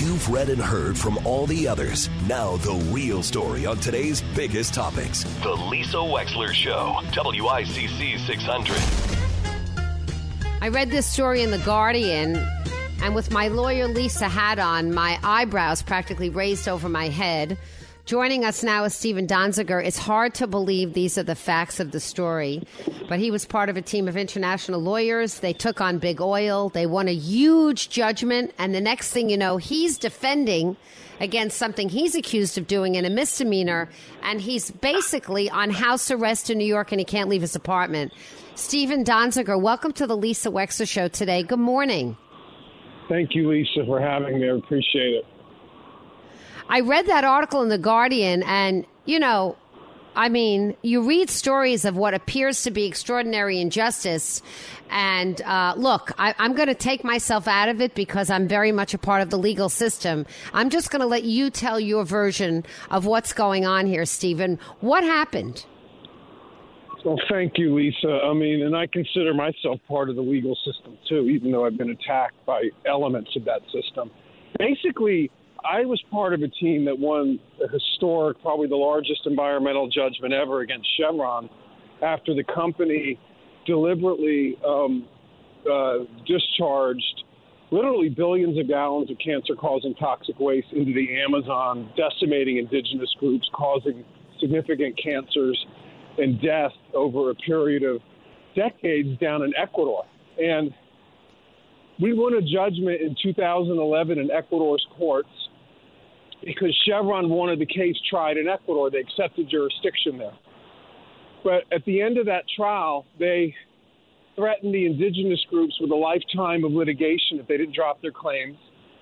you've read and heard from all the others. Now the real story on today's biggest topics. The Lisa Wexler Show, WICC 600. I read this story in The Guardian, and with my lawyer Lisa hat on, my eyebrows practically raised over my head. Joining us now is Steven Donziger. It's hard to believe these are the facts of the story, but he was part of a team of international lawyers. They took on big oil. They won a huge judgment, and the next thing you know, he's defending against something he's accused of doing in a misdemeanor, and he's basically on house arrest in New York, and he can't leave his apartment. Steven Donziger, welcome to the Lisa Wexler Show today. Good morning. Thank you, Lisa, for having me. I appreciate it. I read that article in The Guardian, and, you know, I mean, you read stories of what appears to be extraordinary injustice. And look, I'm going to take myself out of it because I'm very much a part of the legal system. I'm just going to let you tell your version of what's going on here, Steven. What happened? Well, thank you, Lisa. I mean, and I consider myself part of the legal system, too, even though I've been attacked by elements of that system. Basically, I was part of a team that won a historic, probably the largest environmental judgment ever against Chevron after the company deliberately discharged literally billions of gallons of cancer-causing toxic waste into the Amazon, decimating indigenous groups, causing significant cancers and death over a period of decades down in Ecuador. And we won a judgment in 2011 in Ecuador's courts because Chevron wanted the case tried in Ecuador. They accepted jurisdiction there. But at the end of that trial, they threatened the indigenous groups with a lifetime of litigation if they didn't drop their claims.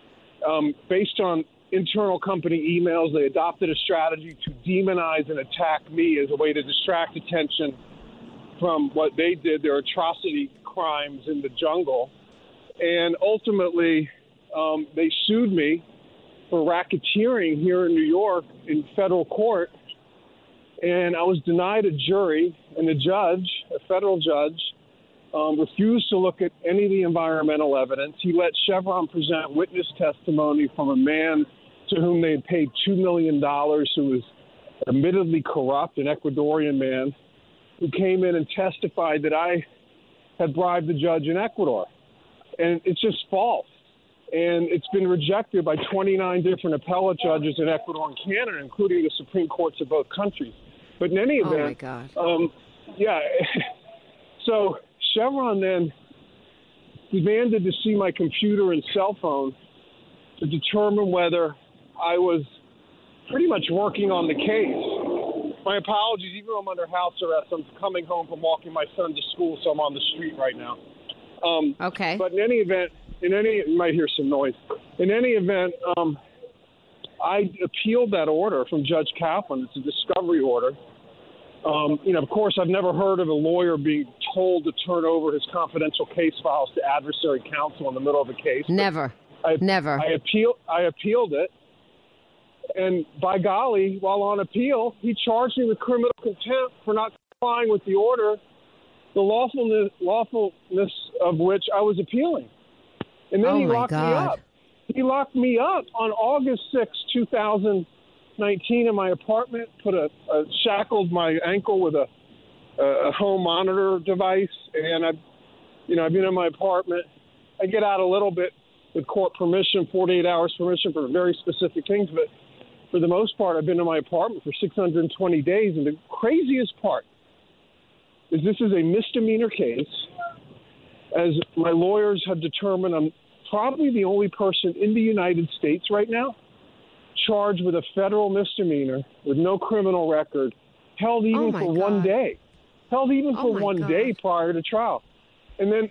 Based on internal company emails, they adopted a strategy to demonize and attack me as a way to distract attention from what they did, their atrocity crimes in the jungle. And ultimately, they sued me for racketeering here in New York in federal court. And I was denied a jury, and the judge, a federal judge, refused to look at any of the environmental evidence. He let Chevron present witness testimony from a man to whom they had paid $2 million, who was admittedly corrupt, an Ecuadorian man, who came in and testified that I had bribed the judge in Ecuador. And it's just false. And it's been rejected by 29 different appellate judges in Ecuador and Canada, including the Supreme Courts of both countries. But in any event, oh my God. Yeah. So Chevron then demanded to see my computer and cell phone to determine whether I was pretty much working on the case. My apologies, even though I'm under house arrest, I'm coming home from walking my son to school, so I'm on the street right now. Okay. But in any event, you might hear some noise. In any event, I appealed that order from Judge Kaplan. It's a discovery order. Of course, I've never heard of a lawyer being told to turn over his confidential case files to adversary counsel in the middle of a case. Never. Never. I appealed it. And by golly, while on appeal, he charged me with criminal contempt for not complying with the order, the lawfulness of which I was appealing. And then he locked me up. He locked me up on August 6, 2019 in my apartment, shackled my ankle with a home monitor device. And I've been in my apartment. I get out a little bit with court permission, 48 hours permission for very specific things. But for the most part, I've been in my apartment for 620 days. And the craziest part is this is a misdemeanor case. As my lawyers have determined, I'm probably the only person in the United States right now charged with a federal misdemeanor with no criminal record, held even for 1 day. Held even for 1 day prior to trial. And then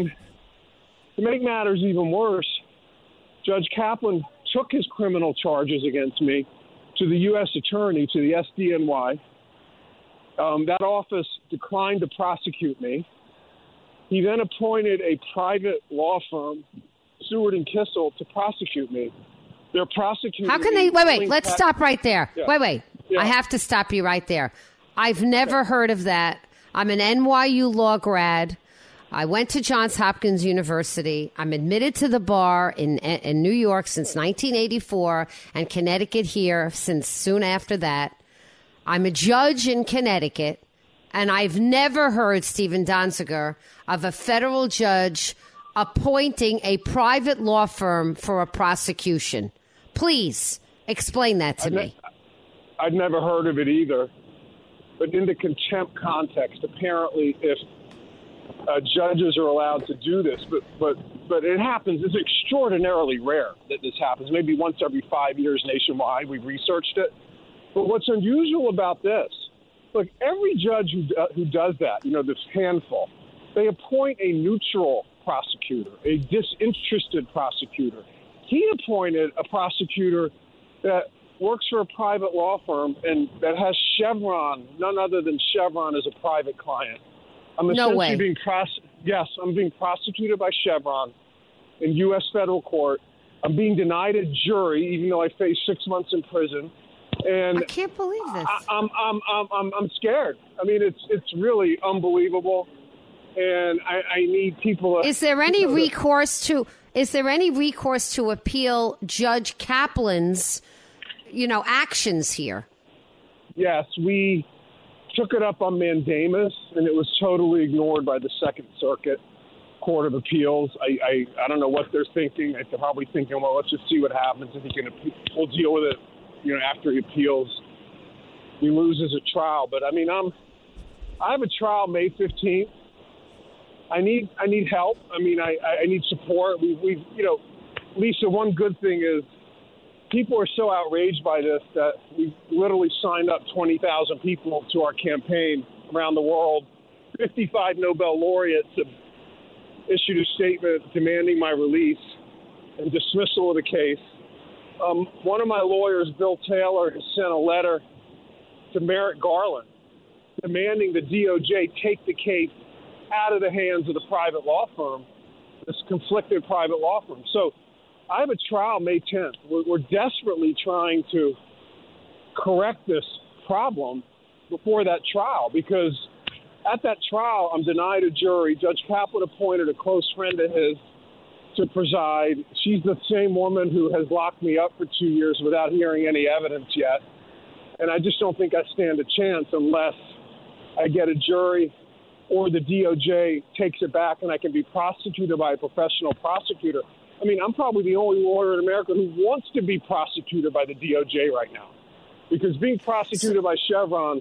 to make matters even worse, Judge Kaplan took his criminal charges against me to the U.S. Attorney, to the SDNY. That office declined to prosecute me. He then appointed a private law firm, Seward and Kissel, to prosecute me. They're prosecuting. How can they? Wait. Let's stop right there. Yeah. Wait. Yeah. I have to stop you right there. I've never heard of that. I'm an NYU law grad. I went to Johns Hopkins University. I'm admitted to the bar in New York since 1984 and Connecticut here since soon after that. I'm a judge in Connecticut, and I've never heard, Stephen Donziger, of a federal judge appointing a private law firm for a prosecution. Please explain that to me. I've never heard of it either. But in the contempt context, apparently, if judges are allowed to do this, but it happens. It's extraordinarily rare that this happens. Maybe once every 5 years nationwide. We've researched it. But what's unusual about this, look, every judge who does that, this handful, they appoint a neutral prosecutor, a disinterested prosecutor. He appointed a prosecutor that works for a private law firm and that has Chevron, none other than Chevron, as a private client. I'm essentially being prosecuted by Chevron in U.S. federal court. I'm being denied a jury, even though I face 6 months in prison. And I can't believe this. I'm scared. I mean, it's really unbelievable. And I need people. Is there any recourse to appeal Judge Kaplan's, actions here? Yes, we took it up on mandamus, and it was totally ignored by the Second Circuit Court of Appeals. I don't know what they're thinking. They're probably thinking, well, let's just see what happens if he can. We'll deal with it, after he appeals. He loses a trial, but I have a trial May 15th. I need help. I need support. We've Lisa, one good thing is people are so outraged by this that we literally signed up 20,000 people to our campaign around the world. 55 Nobel laureates have issued a statement demanding my release and dismissal of the case. One of my lawyers, Bill Taylor, has sent a letter to Merrick Garland demanding the DOJ take the case out of the hands of the private law firm, this conflicted private law firm. So I have a trial May 10th. We're desperately trying to correct this problem before that trial, because at that trial, I'm denied a jury. Judge Kaplan appointed a close friend of his to preside. She's the same woman who has locked me up for 2 years without hearing any evidence yet. And I just don't think I stand a chance unless I get a jury or the DOJ takes it back and I can be prosecuted by a professional prosecutor. I'm probably the only lawyer in America who wants to be prosecuted by the DOJ right now, because being prosecuted by Chevron,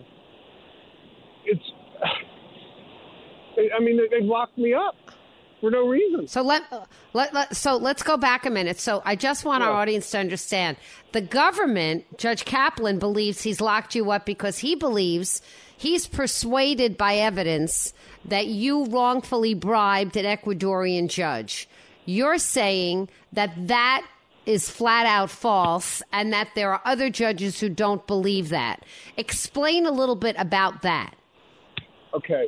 they've locked me up for no reason. So let's go back a minute. So I just want our audience to understand. The government, Judge Kaplan, believes he's locked you up because he believes he's persuaded by evidence that you wrongfully bribed an Ecuadorian judge. You're saying that is flat out false and that there are other judges who don't believe that. Explain a little bit about that. Okay.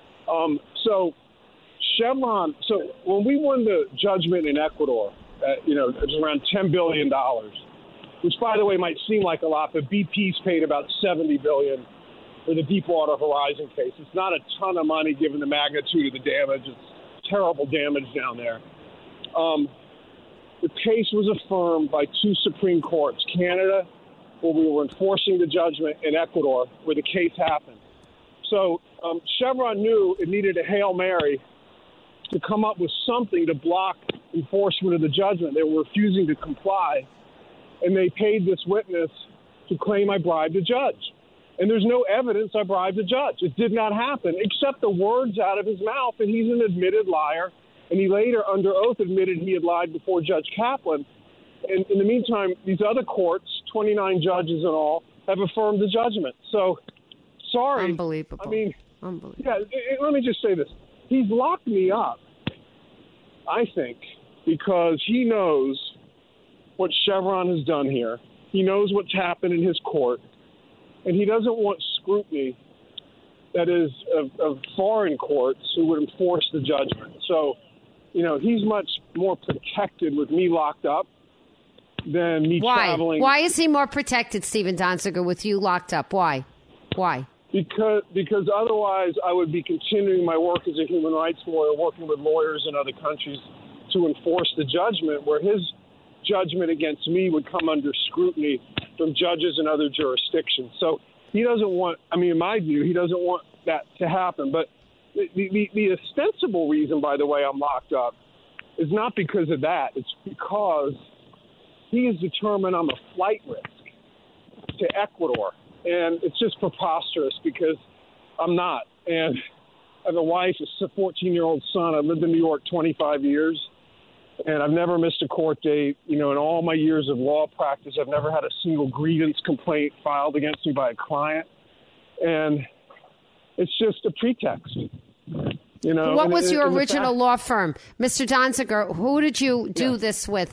So Chevron, so when we won the judgment in Ecuador, it was around $10 billion, which, by the way, might seem like a lot, but BP's paid about $70 billion for the Deepwater Horizon case. It's not a ton of money given the magnitude of the damage. It's terrible damage down there. The case was affirmed by two Supreme Courts, Canada, where we were enforcing the judgment, in Ecuador, where the case happened. So Chevron knew it needed a Hail Mary to come up with something to block enforcement of the judgment. They were refusing to comply, and they paid this witness to claim I bribed a judge. And there's no evidence I bribed a judge. It did not happen, except the words out of his mouth, and he's an admitted liar. And he later, under oath, admitted he had lied before Judge Kaplan. And in the meantime, these other courts, 29 judges in all, have affirmed the judgment. So, sorry. Unbelievable. Unbelievable. Yeah, let me just say this. He's locked me up, I think, because he knows what Chevron has done here. He knows what's happened in his court. And he doesn't want scrutiny that is of foreign courts who would enforce the judgment. So, he's much more protected with me locked up than me traveling. Why is he more protected, Stephen Donziger, with you locked up? Why? Because otherwise I would be continuing my work as a human rights lawyer, working with lawyers in other countries to enforce the judgment, where his judgment against me would come under scrutiny from judges in other jurisdictions. So he doesn't want, in my view, he doesn't want that to happen. But the ostensible reason, by the way, I'm locked up is not because of that. It's because he has determined I'm a flight risk to Ecuador. And it's just preposterous because I'm not. And I have a wife, a 14-year-old son. I've lived in New York 25 years, and I've never missed a court date. In all my years of law practice, I've never had a single grievance complaint filed against me by a client. And it's just a pretext. What was your original law firm? Mr. Donziger, who did you do this with?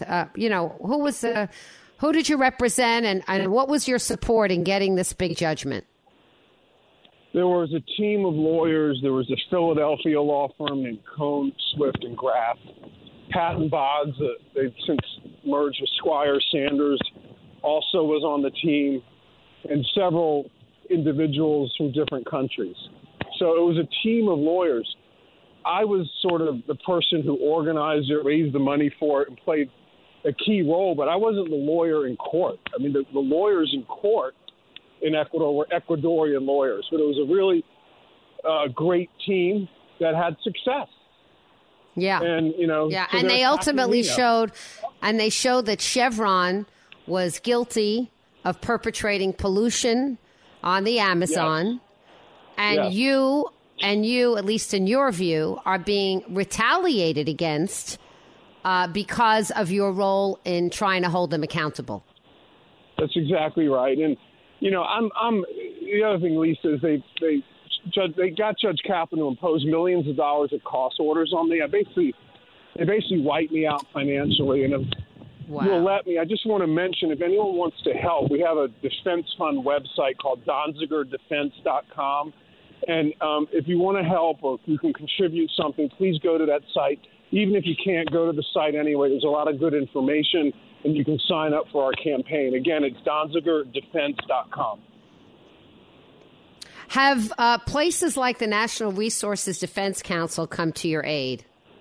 Who did you represent, and what was your support in getting this big judgment? There was a team of lawyers. There was a Philadelphia law firm named Cohn, Swift, and Graff. Patton Boggs, they've since merged with Squire Sanders, also was on the team, and several individuals from different countries. So it was a team of lawyers. I was sort of the person who organized it, raised the money for it, and played a key role, but I wasn't the lawyer in court. The lawyers in court in Ecuador were Ecuadorian lawyers, but it was a really great team that had success. Yeah. And, so and they ultimately showed that Chevron was guilty of perpetrating pollution on the Amazon. Yes. And you, at least in your view, are being retaliated against because of your role in trying to hold them accountable. That's exactly right. And, I'm the other thing, Lisa, is they got Judge Kaplan to impose millions of dollars of cost orders on me. They basically wiped me out financially. And if you'll let me, I just want to mention, if anyone wants to help, we have a defense fund website called DonzigerDefense.com. And if you want to help or if you can contribute something, please go to that site. Even if you can't go to the site anyway, there's a lot of good information, and you can sign up for our campaign. Again, it's DonzigerDefense.com. Have places like the National Resources Defense Council come to your aid?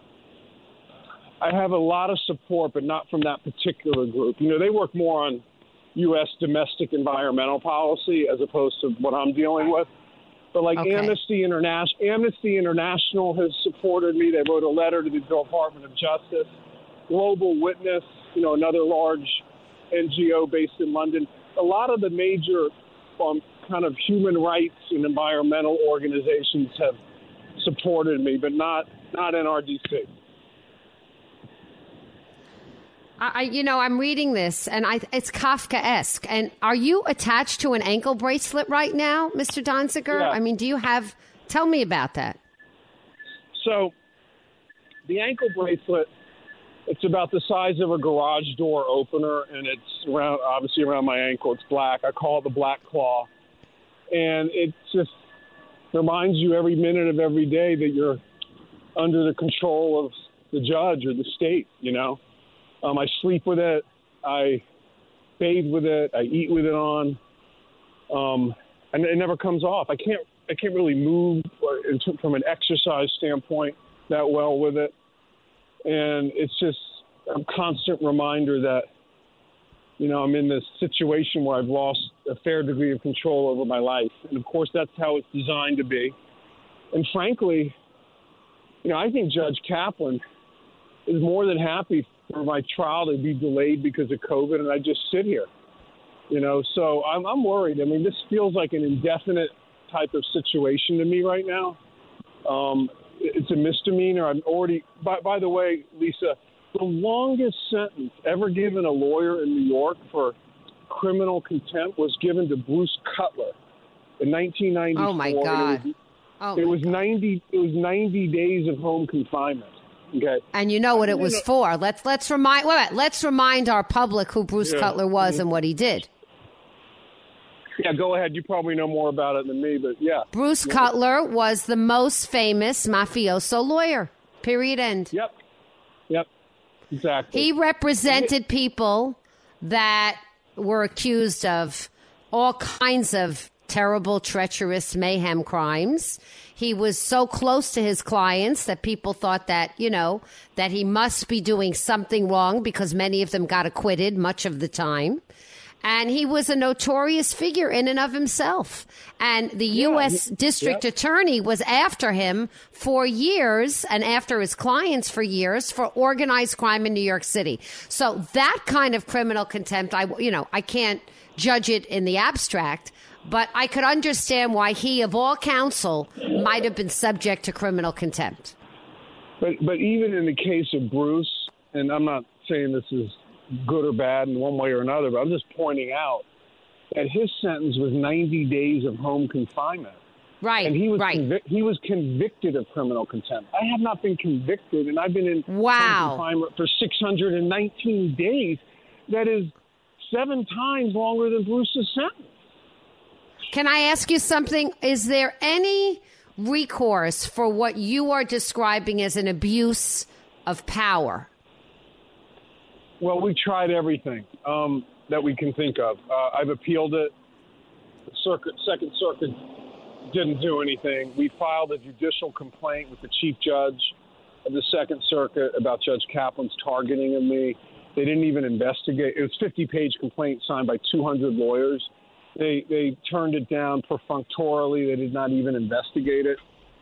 I have a lot of support, but not from that particular group. They work more on U.S. domestic environmental policy as opposed to what I'm dealing with. But Amnesty International has supported me. They wrote a letter to the Department of Justice. Global Witness, another large NGO based in London. A lot of the major kind of human rights and environmental organizations have supported me, but not NRDC. I'm reading this, and it's Kafkaesque. And are you attached to an ankle bracelet right now, Mr. Donziger? Yeah. Tell me about that. So the ankle bracelet, it's about the size of a garage door opener, and it's around my ankle. It's black. I call it the Black Claw. And it just reminds you every minute of every day that you're under the control of the judge or the state, I sleep with it. I bathe with it. I eat with it on. And it never comes off. I can't really move from an exercise standpoint that well with it. And it's just a constant reminder that, I'm in this situation where I've lost a fair degree of control over my life. And, of course, that's how it's designed to be. And, frankly, I think Judge Kaplan is more than happy for my trial to be delayed because of COVID, and I just sit here. So I'm worried. This feels like an indefinite type of situation to me right now. It's a misdemeanor. I'm already, by the way, Lisa, the longest sentence ever given a lawyer in New York for criminal contempt was given to Bruce Cutler in 1994. Oh my God! It was 90 days of home confinement. Okay. And you know what it was for. Let's remind our public who Bruce Cutler was and what he did. Yeah, go ahead. You probably know more about it than me, but yeah. Bruce Cutler was the most famous mafioso lawyer. Period. End. Yep. Exactly. He represented people that were accused of all kinds of terrible, treacherous mayhem crimes. He was so close to his clients that people thought that, that he must be doing something wrong because many of them got acquitted much of the time. And he was a notorious figure in and of himself. And the U.S. District Attorney was after him for years and after his clients for years for organized crime in New York City. So that kind of criminal contempt, I can't judge it in the abstract, but I could understand why he, of all counsel, might have been subject to criminal contempt. But even in the case of Bruce, and I'm not saying this is good or bad in one way or another, but I'm just pointing out that his sentence was 90 days of home confinement. Right, and he was right. He was convicted of criminal contempt. I have not been convicted, and I've been in home confinement for 619 days. That is 7 times longer than Bruce's sentence. Can I ask you something? Is there any recourse for what you are describing as an abuse of power? Well, we tried everything that we can think of. I've appealed it. The Second Circuit didn't do anything. We filed a judicial complaint with the chief judge of the Second Circuit about Judge Kaplan's targeting of me. They didn't even investigate. It was a 50-page complaint signed by 200 lawyers. They turned it down perfunctorily. They did not even investigate it.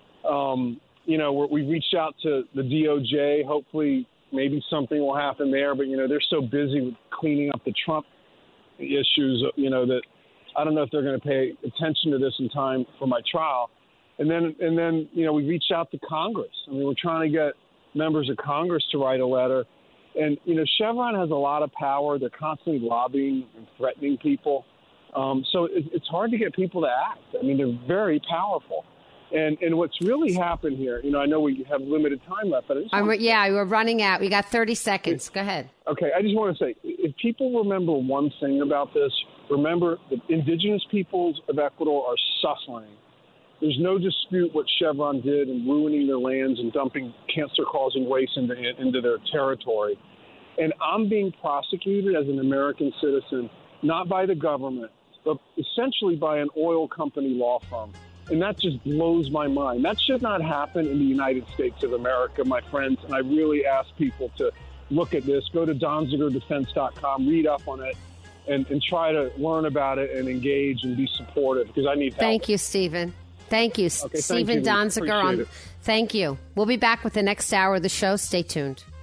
We reached out to the DOJ. Hopefully, maybe something will happen there. But, they're so busy with cleaning up the Trump issues, that I don't know if they're going to pay attention to this in time for my trial. And then we reached out to Congress. We're trying to get members of Congress to write a letter. And, Chevron has a lot of power. They're constantly lobbying and threatening people. So it's hard to get people to act. They're very powerful. And what's really happened here, I know we have limited time left, but we're running out. We got 30 seconds. Go ahead. Okay, I just want to say, if people remember one thing about this, remember the indigenous peoples of Ecuador are suffering. There's no dispute what Chevron did in ruining their lands and dumping cancer-causing waste into their territory. And I'm being prosecuted as an American citizen, not by the government, but essentially by an oil company law firm. And that just blows my mind. That should not happen in the United States of America, my friends. And I really ask people to look at this. Go to DonzigerDefense.com, read up on it, and try to learn about it and engage and be supportive because I need help. Thank you, Stephen. Thank you. Okay, Stephen Donziger. Appreciate it. Thank you. We'll be back with the next hour of the show. Stay tuned.